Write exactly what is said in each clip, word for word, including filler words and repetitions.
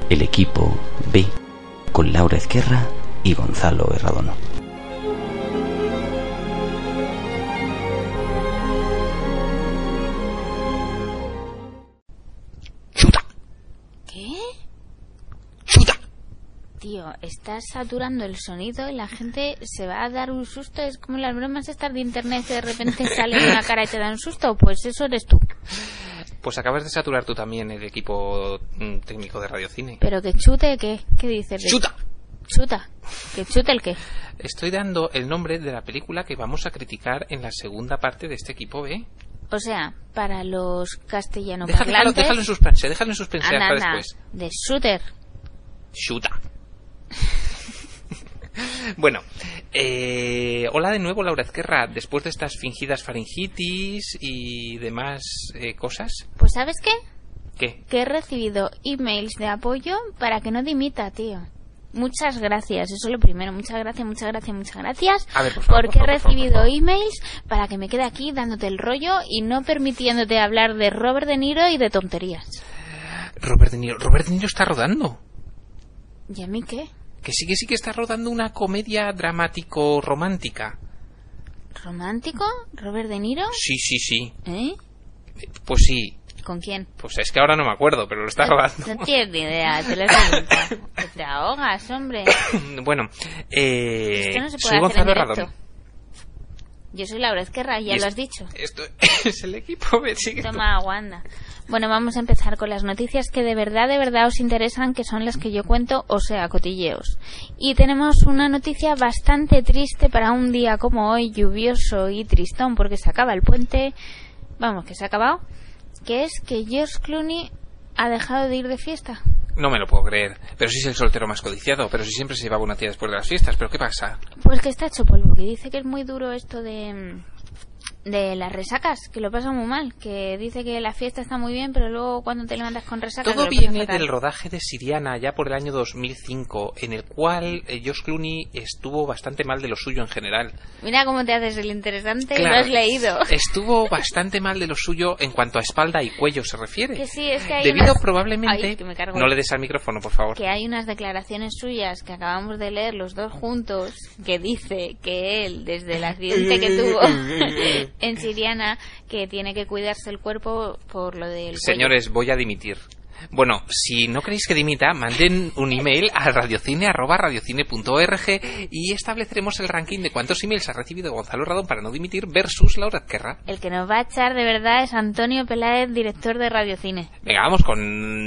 El equipo B, con Laura Ezquerra y Gonzalo Herradón. ¿Qué? ¡Chuta! Tío, estás saturando el sonido y la gente se va a dar un susto. Es como las bromas estas de internet que de repente sale una cara y te da un susto. Pues eso eres tú. Pues acabas de saturar tú también el equipo mm, técnico de Radiocine. ¿Pero que chute qué? ¿Qué dices? ¡Chuta! ¿Chuta? ¿Que chute el qué? Estoy dando el nombre de la película que vamos a criticar en la segunda parte de este equipo B. O sea, para los castellano Déjalo, déjalo, parlantes... déjalo en suspense, déjalo en suspense Anda, hasta anda, después. de shooter. ¡Chuta! Bueno, eh, hola de nuevo, Laura Ezquerra. Después de estas fingidas faringitis y demás eh, cosas. Pues ¿sabes qué? ¿Qué? Que he recibido emails de apoyo para que no dimita, tío. Muchas gracias, eso es lo primero. Muchas gracias, muchas gracias, muchas gracias. A ver, por favor, porque por favor, he por favor, recibido por favor. emails para que me quede aquí dándote el rollo y no permitiéndote hablar de Robert De Niro y de tonterías. Robert De Niro. Robert De Niro está rodando. ¿Y a mí qué? Que sí, que sí que está rodando una comedia dramático-romántica. ¿Romántico? ¿Robert De Niro? Sí, sí, sí. ¿Eh? Pues sí. ¿Con quién? Pues es que ahora no me acuerdo, pero lo está rodando. No tienes ni idea, te lo he preguntado. Que te ahogas, hombre. Bueno, eh... Esto no se puede soy hacer Gonzalo en directo. Herradón. Yo soy Laura Ezquerra, ya Y lo es- has dicho. Esto es el equipo B. Sigue tú. Toma agua, anda. Bueno, vamos a empezar con las noticias que de verdad, de verdad os interesan, que son las que yo cuento, o sea, cotilleos. Y tenemos una noticia bastante triste para un día como hoy, lluvioso y tristón, porque se acaba el puente. Vamos, que se ha acabado. Que es que George Clooney ha dejado de ir de fiesta. No me lo puedo creer. Pero sí es el soltero más codiciado. Pero si siempre se llevaba una tía después de las fiestas. ¿Pero qué pasa? Pues que está hecho polvo, que dice que es muy duro esto de... de las resacas, que lo pasa muy mal, que dice que la fiesta está muy bien, pero luego cuando te levantas con resacas... Todo lo pasas viene fatal. del rodaje de Siriana ya por el año dos mil cinco, en el cual eh, George Clooney estuvo bastante mal de lo suyo en general. Mira cómo te haces el interesante, Claro, lo has leído. Estuvo bastante mal de lo suyo en cuanto a espalda y cuello se refiere. Que sí, es que hay Debido unas... probablemente... Ay, que me cargo. No le des al micrófono, por favor. Que hay unas declaraciones suyas que acabamos de leer los dos juntos, que dice que él, desde el accidente que tuvo en Siriana, que tiene que cuidarse el cuerpo por lo del cuello. Señores, voy a dimitir. Bueno, si no queréis que dimita, manden un email a radiocine arroba radiocine punto org y estableceremos el ranking de cuántos emails ha recibido Gonzalo Herradón para no dimitir versus Laura Ezquerra. El que nos va a echar de verdad es Antonio Peláez, director de Radiocine. Venga, vamos con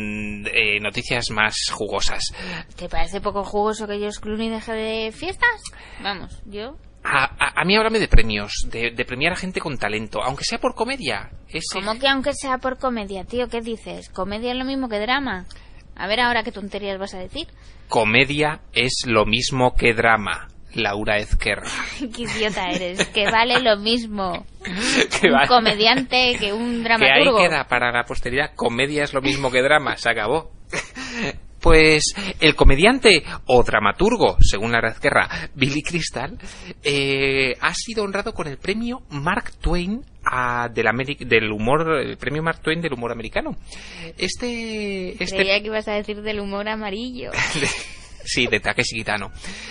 eh, noticias más jugosas. ¿Te parece poco jugoso que George Clooney deje de fiestas? Vamos, yo... A, a, a mí háblame de premios, de, de premiar a gente con talento, aunque sea por comedia. Ese... ¿Cómo que aunque sea por comedia, tío? ¿Qué dices? ¿Comedia es lo mismo que drama? A ver ahora qué tonterías vas a decir. Comedia es lo mismo que drama, Laura Ezquerra. Qué idiota eres, que vale lo mismo Que un vale. comediante que un Que ahí dramaturgo. queda para la posteridad. Comedia es lo mismo que drama, se acabó. Pues el comediante o dramaturgo, según Laura Ezquerra, Billy Crystal, eh, ha sido honrado con el premio Mark Twain a, del, Ameri- del humor, el premio Mark Twain del humor americano. Este, este Creía que ibas a decir del humor amarillo. Sí, de Takeshi Kitano.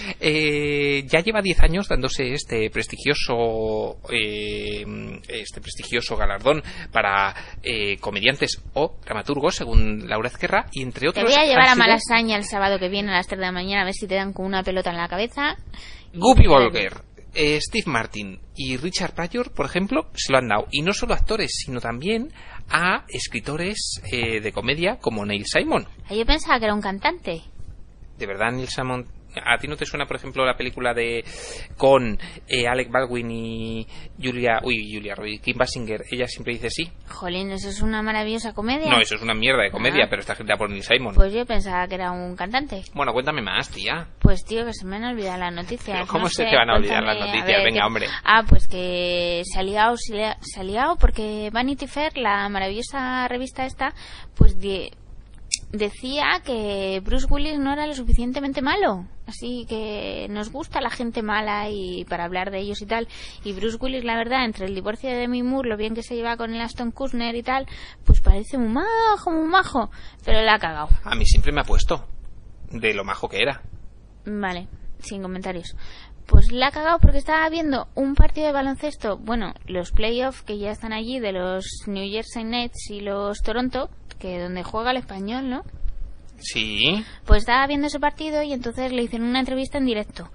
Eh, ya lleva diez años dándose este prestigioso eh, este prestigioso galardón para eh, comediantes o dramaturgos, según Laura Ezquerra, y entre Te otros voy a llevar han a sido Malasaña el sábado que viene a las tres de la mañana a ver si te dan con una pelota en la cabeza. Guppy Volger, eh, Steve Martin y Richard Pryor, por ejemplo, se lo han dado. Y no solo a actores, sino también a escritores eh, de comedia como Neil Simon. Yo pensaba que era un cantante. ¿De verdad, Neil Simon? ¿A ti no te suena, por ejemplo, la película de con eh, Alec Baldwin y Julia... Uy, Julia Roy, Kim Basinger? Ella siempre dice sí. Jolín, eso es una maravillosa comedia. No, eso es una mierda de comedia, Ah. pero está escrita por Neil Simon. Pues yo pensaba que era un cantante. Bueno, cuéntame más, tía. Pues tío, que se me han olvidado las noticias. Pero ¿cómo no se sé, te van a olvidar cuéntame, las a noticias? ver, Venga, ¿qué- hombre. Ah, pues que se ha liado, se le ha- se ha liado porque Vanity Fair, la maravillosa revista esta, pues die- decía que Bruce Willis no era lo suficientemente malo. así que nos gusta la gente mala y para hablar de ellos y tal. Y Bruce Willis, la verdad, entre el divorcio de Demi Moore, lo bien que se lleva con el Ashton Kutcher y tal, pues parece muy majo, muy majo, pero la ha cagado. A mí siempre me ha puesto de lo majo que era. Vale, sin comentarios. Pues la ha cagado porque estaba viendo un partido de baloncesto, bueno, los playoffs que ya están allí de los New Jersey Nets y los Toronto, que donde juega el Español, ¿no? Sí. Pues estaba viendo ese partido y entonces le hicieron una entrevista en directo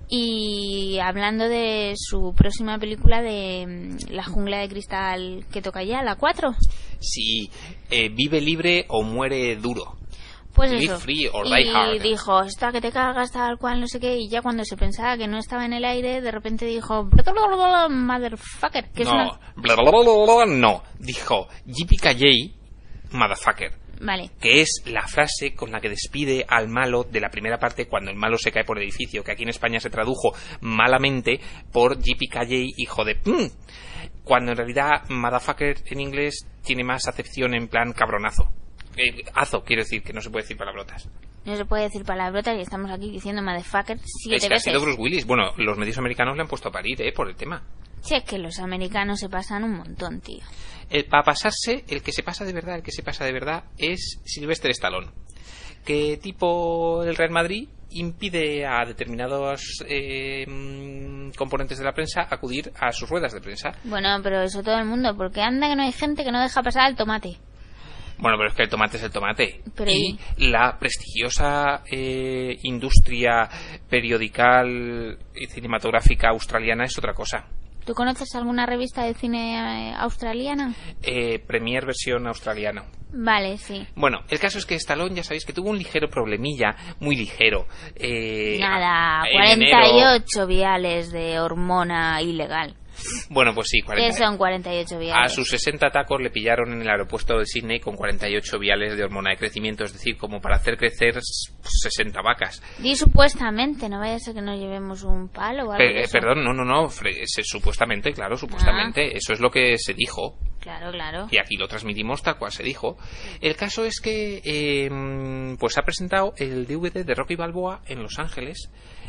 y hablando de su próxima película de La jungla de cristal que toca ya, la cuatro. Sí, eh, vive libre o muere duro. Pues Live eso. free or y die hard. dijo, está que te cagas, tal cual, no sé qué, y ya cuando se pensaba que no estaba en el aire, de repente dijo, motherfucker, que es no, una... bla, bla, bla, bla, bla, no, dijo yippee-ki-yay, motherfucker. Vale. Que es la frase con la que despide al malo de la primera parte cuando el malo se cae por el edificio, que aquí en España se tradujo malamente por yippee-ki-yay, hijo de... ¡pum! Cuando en realidad motherfucker en inglés tiene más acepción en plan cabronazo. Eh, azo, quiero decir, que no se puede decir palabrotas. No se puede decir palabrotas y estamos aquí diciendo motherfucker siete es que veces. ha sido Bruce Willis. Bueno, los medios americanos le han puesto a parir, ¿eh? Por el tema. Sí, es que los americanos se pasan un montón, tío. El, para pasarse, el que se pasa de verdad, el que se pasa de verdad es Sylvester Stallone. Que tipo el Real Madrid impide a determinados eh, componentes de la prensa acudir a sus ruedas de prensa. Bueno, pero eso todo el mundo, porque anda que no hay gente que no deja pasar al tomate. Bueno, pero es que el tomate es el tomate. Pero y ¿y? la prestigiosa eh, industria periodical y cinematográfica australiana es otra cosa. ¿Tú conoces alguna revista de cine eh, australiana? Eh, Premier versión australiana. Vale, sí. Bueno, el caso es que Stallone, ya sabéis que tuvo un ligero problemilla, muy ligero. Eh, Nada, en cuarenta y ocho enero... viales de hormona ilegal. Bueno, pues sí, cuarenta. ¿Qué son cuarenta y ocho viales? A sus sesenta tacos le pillaron en el aeropuerto de Sydney con cuarenta y ocho viales de hormona de crecimiento, es decir, como para hacer crecer sesenta vacas. Di supuestamente, no vaya a ser que nos llevemos un palo o algo Pe- de eso. Perdón, no, no, no, fre- se- supuestamente, claro, supuestamente, Ah. eso es lo que se dijo. Claro, claro. Y aquí lo transmitimos tal cual se dijo. El caso es que eh, pues ha presentado el D V D de Rocky Balboa en Los Ángeles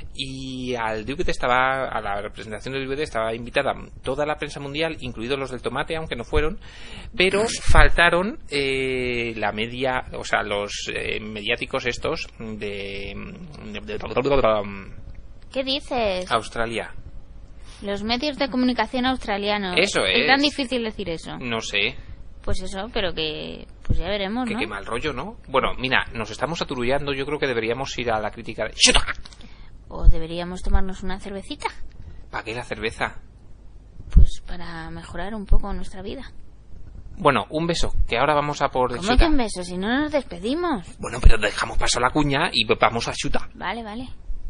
y al D V D estaba, a la representación del D V D estaba invitada toda la prensa mundial, incluidos los del tomate, aunque no fueron, pero faltaron eh, la media, o sea, los eh, mediáticos estos de, de, de, de ¿Qué dices? Australia. Los medios de comunicación australianos. Eso es. Es tan difícil decir eso. No sé. Pues eso, pero que... Pues ya veremos, Que ¿no? qué mal rollo, ¿no? Bueno, mira, nos estamos aturullando. Yo creo que deberíamos ir a la crítica de... ¡Shuta! O deberíamos tomarnos una cervecita. ¿Para qué la cerveza? Pues para mejorar un poco nuestra vida. Bueno, un beso, que ahora vamos a por el ¿Cómo Shuta. que un beso? Si no nos despedimos. Bueno, pero dejamos paso a la cuña y vamos a Shuta. Vale, vale.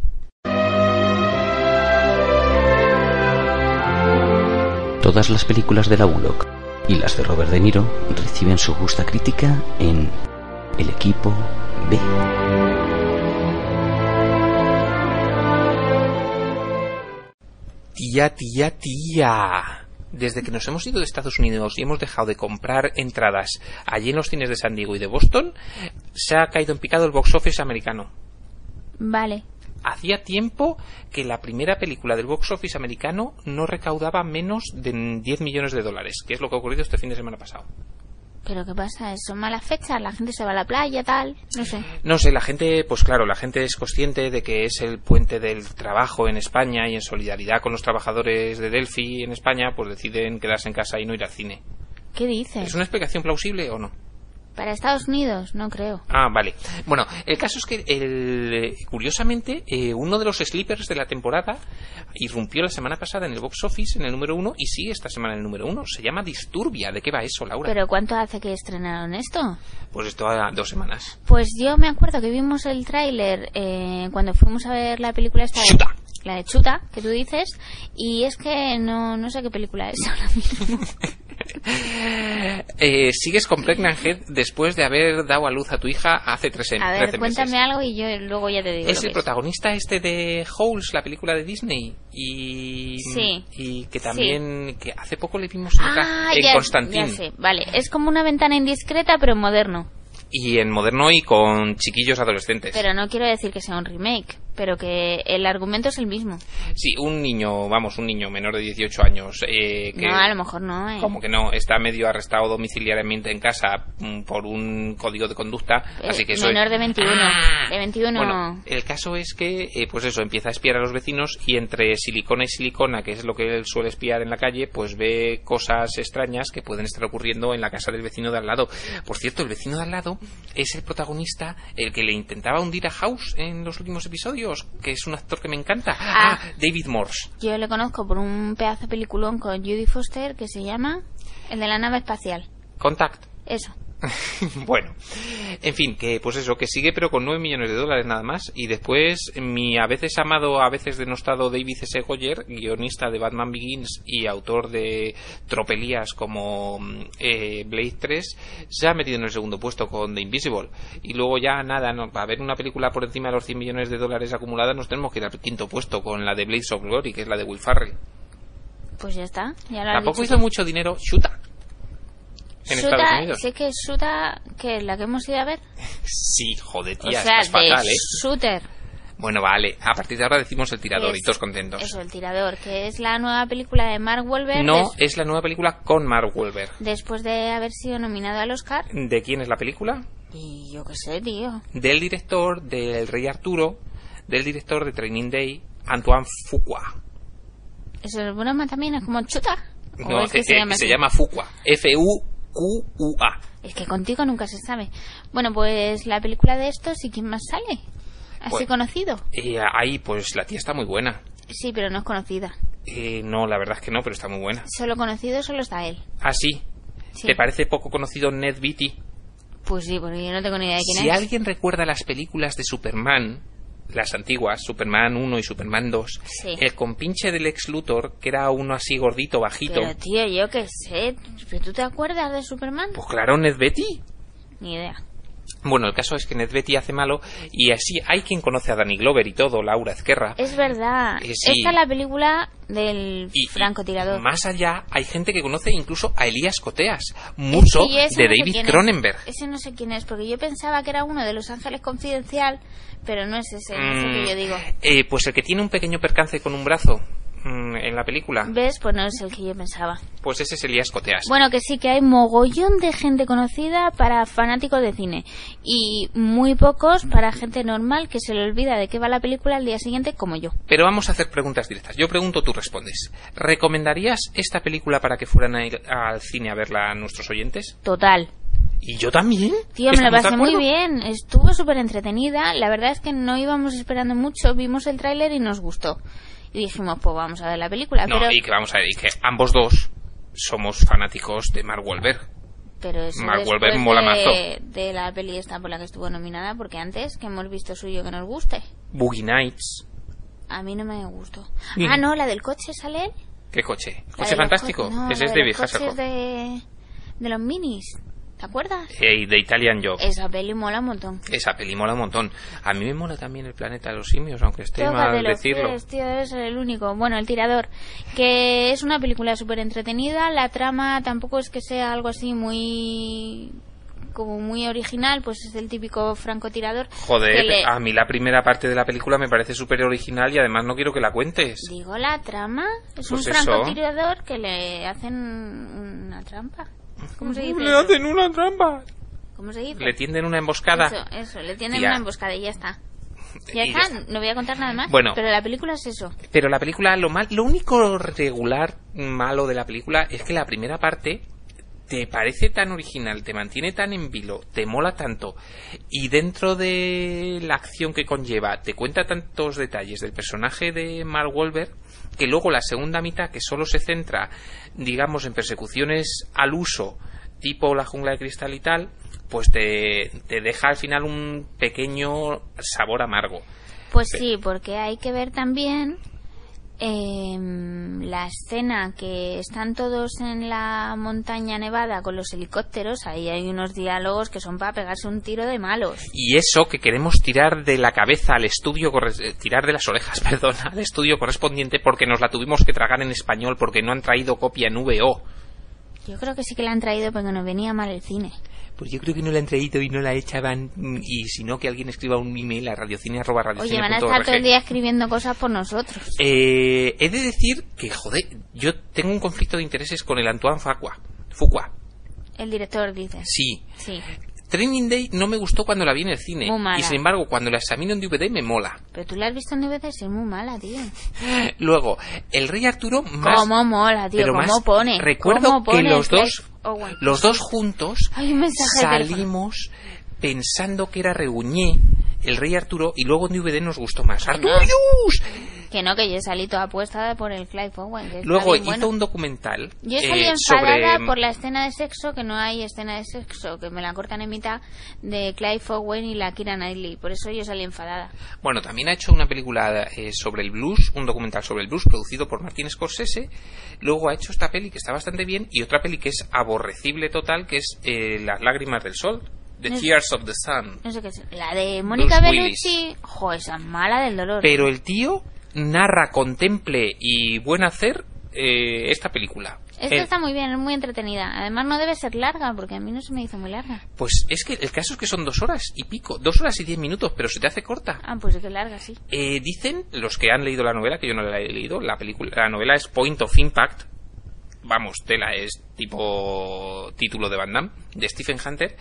Todas las películas de la Bullock y las de Robert De Niro reciben su justa crítica en El Equipo B. Tía, tía, tía. Desde que nos hemos ido de Estados Unidos y hemos dejado de comprar entradas allí en los cines de San Diego y de Boston, se ha caído en picado el box office americano. Vale. Hacía tiempo que la primera película del box office americano no recaudaba menos de diez millones de dólares, que es lo que ha ocurrido este fin de semana pasado. ¿Pero qué pasa? ¿Son malas fechas? ¿La gente se va a la playa, tal? No sé. No sé, la gente, pues claro, la gente es consciente de que es el puente del trabajo en España y en solidaridad con los trabajadores de Delphi en España, pues deciden quedarse en casa y no ir al cine. ¿Qué dices? ¿Es una explicación plausible o no? Para Estados Unidos, no creo. Ah, vale. Bueno, el caso es que, el, curiosamente, eh, uno de los sleepers de la temporada irrumpió la semana pasada en el box office, en el número uno, y sigue esta semana en el número uno. Se llama Disturbia. ¿De qué va eso, Laura? ¿Pero cuánto hace que estrenaron esto? Pues esto a dos semanas. Pues yo me acuerdo que vimos el tráiler eh, cuando fuimos a ver la película esta de, ¡Chuta! la de Chuta, que tú dices, y es que no, no sé qué película es ahora mismo. eh, sigues con Pregnant Head después de haber dado a luz a tu hija hace tres A ver, trece cuéntame meses. algo y yo luego ya te digo. Es lo el que es. protagonista este de Holes, la película de Disney, y Sí. y que también Sí. que hace poco le vimos en, Ah, en ya, Constantine. ya sé, vale. Es como una ventana indiscreta, pero moderno. Y en moderno y con chiquillos adolescentes. Pero no quiero decir que sea un remake. pero que el argumento es el mismo. Sí, un niño, vamos, un niño menor de dieciocho años... Eh, que, no, a lo mejor no, ¿eh? Como que no, está medio arrestado domiciliariamente en casa mm, por un código de conducta, eh, así que eso menor es... de veintiuno. ¡Ah! De veintiuno. Bueno, el caso es que, eh, pues eso, empieza a espiar a los vecinos y entre silicona y silicona, que es lo que él suele espiar en la calle, pues ve cosas extrañas que pueden estar ocurriendo en la casa del vecino de al lado. Por cierto, el vecino de al lado es el protagonista, el que le intentaba hundir a House en los últimos episodios, que es un actor que me encanta. Ah, ah David Morse. Yo le conozco por un pedazo de peliculón con Judy Foster que se llama el de la nave espacial. Contact. Eso. Bueno, en fin, que pues eso, que sigue pero con nueve millones de dólares nada más. Y después mi a veces amado, a veces denostado David S. Goyer, guionista de Batman Begins y autor de tropelías como eh, Blade tres, se ha metido en el segundo puesto con The Invisible. Y luego ya nada, no, para ver una película por encima de los cien millones de dólares acumulada nos tenemos que ir al quinto puesto con la de Blades of Glory, que es la de Will Ferrell. Pues ya está, ya lo has Tampoco dicho hizo tú. mucho dinero Shuta en Shuta, Estados Unidos. sé que es Shuta, que es la que hemos ido a ver. Sí, joder, tía, o sea, estás fatal, de ¿eh? Shooter. Bueno, vale, a partir de ahora decimos El Tirador Es, y todos contentos. Eso, El Tirador, que es la nueva película de Mark Wahlberg. No, des- es la nueva película con Mark Wahlberg. Después de haber sido nominado al Oscar. ¿De quién es la película? Y yo qué sé, tío. Del director del Rey Arturo, del director de Training Day, Antoine Fuqua. Eso es broma también, es como Chuta. ¿O No, es que eh, se eh, llama se así? llama Fuqua. F U Q U A. Es que contigo nunca se sabe. Bueno, pues la película de estos, ¿y quién más sale? ¿Así Pues, conocido? Eh, ahí, pues la tía está muy buena. Sí, pero no es conocida. Eh, no, la verdad es que no, pero está muy buena. Solo conocido solo está él. Ah, sí. Sí. ¿Te parece poco conocido Ned Beatty? Pues sí, porque yo no tengo ni idea de quién Si es. alguien recuerda las películas de Superman, las antiguas, Superman uno y Superman dos, Sí. el compinche del Lex Luthor, que era uno así gordito, bajito, Pero tío, yo qué sé. ¿Pero tú te acuerdas de Superman? pues claro, Ned Beatty. Ni idea. Bueno, el caso es que Ned Beatty hace malo y así hay quien conoce a Danny Glover y todo, Laura Ezquerra. Es verdad. Eh, sí. Esta es la película del Y, francotirador. y más allá hay gente que conoce incluso a Elías Coteas, mucho Es que yo ese de no sé David quién es. Cronenberg. Ese no sé quién es, porque yo pensaba que era uno de Los Ángeles Confidencial, pero no es ese, no es el que yo digo. Eh, pues el que tiene un pequeño percance con un brazo mm, en la película, ¿Ves? Pues no es el que yo pensaba. pues ese es Elías Coteas. Bueno, que sí que hay mogollón de gente conocida para fanáticos de cine y muy pocos para gente normal que se le olvida de qué va la película al día siguiente, como yo. Pero vamos a hacer preguntas directas. Yo pregunto, tú respondes. ¿Recomendarías esta película para que fueran a ir al cine a verla a nuestros oyentes? Total. ¿Y yo también? Tío, me la ¿Estamos de pasé muy acuerdo? bien. Estuvo súper entretenida. La verdad es que no íbamos esperando mucho. Vimos el tráiler y nos gustó. Y dijimos, pues vamos a ver la película. No, pero y que vamos a ver, y que ambos dos somos fanáticos de Mark Wahlberg. pero eso Mark después Wahlberg mola de, mazo. de la peli esta por la que estuvo nominada, porque antes que hemos visto suyo que nos guste. Boogie Nights. A mí no me gustó. Mm. Ah, no, la del coche sale él. ¿Qué coche? La ¿Coche de los fantástico? co- no, Ese la es de David los coches Hasselhoff. de, de los minis. ¿Te acuerdas? Eh, de Italian Job. Esa peli mola un montón. Esa peli mola un montón. A mí me mola también El planeta de los simios, aunque esté Tócate mal los decirlo. pies, tío, debe ser el único. Bueno, El Tirador, que es una película súper entretenida. La trama tampoco es que sea algo así muy... como muy original, pues es el típico francotirador. Joder, que le- a mí la primera parte de la película me parece súper original y además no quiero que la cuentes. Digo, la trama es Pues un eso. francotirador que le hacen una trampa. ¿Cómo se dice? Le eso? hacen una trampa. ¿Cómo se dice? Le tienden una emboscada. Eso, eso, le tienen Tía. una emboscada y ya está. Ya Y está, ya está. no voy a contar nada más. Bueno. Pero la película es eso. Pero la película, lo mal, lo único regular malo de la película es que la primera parte te parece tan original, te mantiene tan en vilo, te mola tanto y dentro de la acción que conlleva te cuenta tantos detalles del personaje de Mark Wahlberg que luego la segunda mitad, que solo se centra, digamos, en persecuciones al uso tipo La jungla de cristal y tal, pues te, te deja al final un pequeño sabor amargo. Pues Sí. sí, porque hay que ver también eh, la escena que están todos en la montaña nevada con los helicópteros. Ahí hay unos diálogos que son para pegarse un tiro de malos. Y eso que queremos tirar de la cabeza al estudio, corres- eh, tirar de las orejas, perdón, al estudio correspondiente porque nos la tuvimos que tragar en español porque no han traído copia en V O. Yo creo que sí que la han traído porque nos venía mal el cine. Pues yo creo que no la han traído y no la echaban, y si no, que alguien escriba un email a radiocine arroba radiocine punto org. Oye, van a estar todo el día escribiendo cosas por nosotros. Eh, he de decir que, joder, yo tengo un conflicto de intereses con el Antoine Fuqua. Fuqua. El director, dice. Sí. Sí. Training Day no me gustó cuando la vi en el cine. Muy mala. Y sin embargo, cuando la examino en D V D me mola. Pero tú la has visto en D V D, sí, es muy mala, tío. Luego, el Rey Arturo más... ¿Cómo mola, tío? Pero ¿Cómo más, pone? Recuerdo ¿Cómo pone que los Clive dos, Owen? los dos juntos Hay un mensaje de salimos pensando que era Reguñé, el Rey Arturo, y luego en D V D nos gustó más. ¡Arturius! Que no, que yo salí toda apuesta por el Clive Owen. Que Luego bien hizo bueno. un documental. Yo salí eh, enfadada sobre... por la escena de sexo, que no hay escena de sexo, que me la cortan en mitad, de Clive Owen y la Keira Knightley. Por eso yo salí enfadada. Bueno, también ha hecho una película eh, sobre el blues, un documental sobre el blues producido por Martin Scorsese. Luego ha hecho esta peli que está bastante bien, y otra peli que es aborrecible total, que es eh, Las lágrimas del sol. The No, Tears of the Sun. No sé qué es. La de Mónica Bruce Bellucci, jo, esa mala del dolor. Pero el tío narra, contemple y buen hacer eh, esta película. Esta Eh, está muy bien, es muy entretenida. Además no debe ser larga, porque a mí no se me hizo muy larga. Pues es que el caso es que son dos horas y pico, dos horas y diez minutos, pero se te hace corta. Ah, pues es que es larga, sí. Eh, dicen los que han leído la novela, que yo no la he leído, la película, la novela es Point of Impact. Vamos, tela, es tipo título de Van Damme, de Stephen Hunter,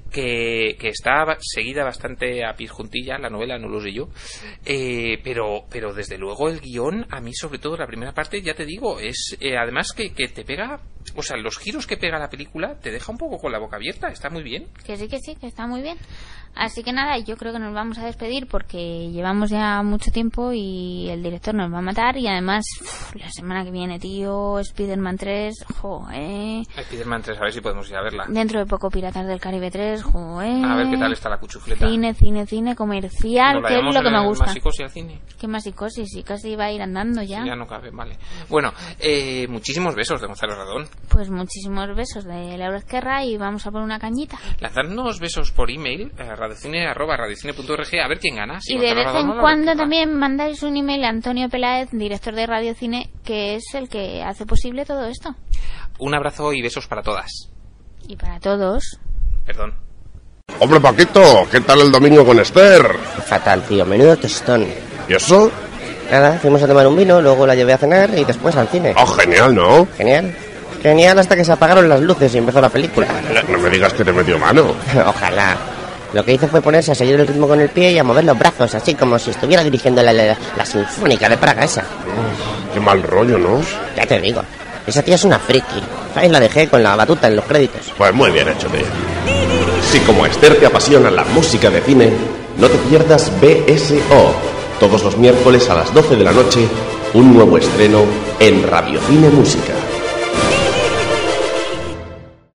que, que está seguida bastante a pies juntillas, la novela no lo sé yo, eh, pero pero desde luego el guión, a mí sobre todo la primera parte, ya te digo, es eh, además que, que te pega, o sea, los giros que pega la película te deja un poco con la boca abierta, está muy bien. Que sí, que sí, que está muy bien. Así que nada, yo creo que nos vamos a despedir porque llevamos ya mucho tiempo y el director nos va a matar. Y además, uff, la semana que viene, tío, Spider-Man tres, joe. Spider-Man tres, a ver si podemos ir a verla. Dentro de poco Piratas del Caribe tres, joe. A ver qué tal está la cuchufleta. Cine, cine, cine comercial, ¿Nos la que es llevamos lo que en me el gusta. Masicosi al cine? Qué más psicosis, y casi iba a ir andando ya. Sí, ya no cabe, vale. Bueno, eh, muchísimos besos de Gonzalo Radón. Pues muchísimos besos de Laura Esquerra y vamos a por una cañita. Lanzadnos besos por email a radiocine arroba radiocine punto org, a ver quién gana. Si Y de Gonzalo vez Radón en no lo cuando recuerda. también mandáis un email a Antonio Peláez, director de Radio Cine, que es el que hace posible todo esto. Un abrazo y besos para todas. Y para todos. Perdón. Hombre, Paquito, ¿qué tal el domingo con Esther? Fatal, tío, menudo tostón. ¿Y eso? Nada, fuimos a tomar un vino, luego la llevé a cenar y después al cine. Oh, genial, ¿no? Genial. Genial hasta que se apagaron las luces y empezó la película. No me digas que te metió mano. Ojalá. Lo que hizo fue ponerse a seguir el ritmo con el pie y a mover los brazos, así como si estuviera dirigiendo la, la, la Sinfónica de Praga esa. Qué mal rollo, ¿no? Ya te digo, esa tía es una friki. Ahí la dejé con la batuta en los créditos. Pues muy bien hecho, tío. Si como a Esther te apasiona la música de cine, no te pierdas B S O. Todos los miércoles a las doce de la noche, un nuevo estreno en Radio Cine Música.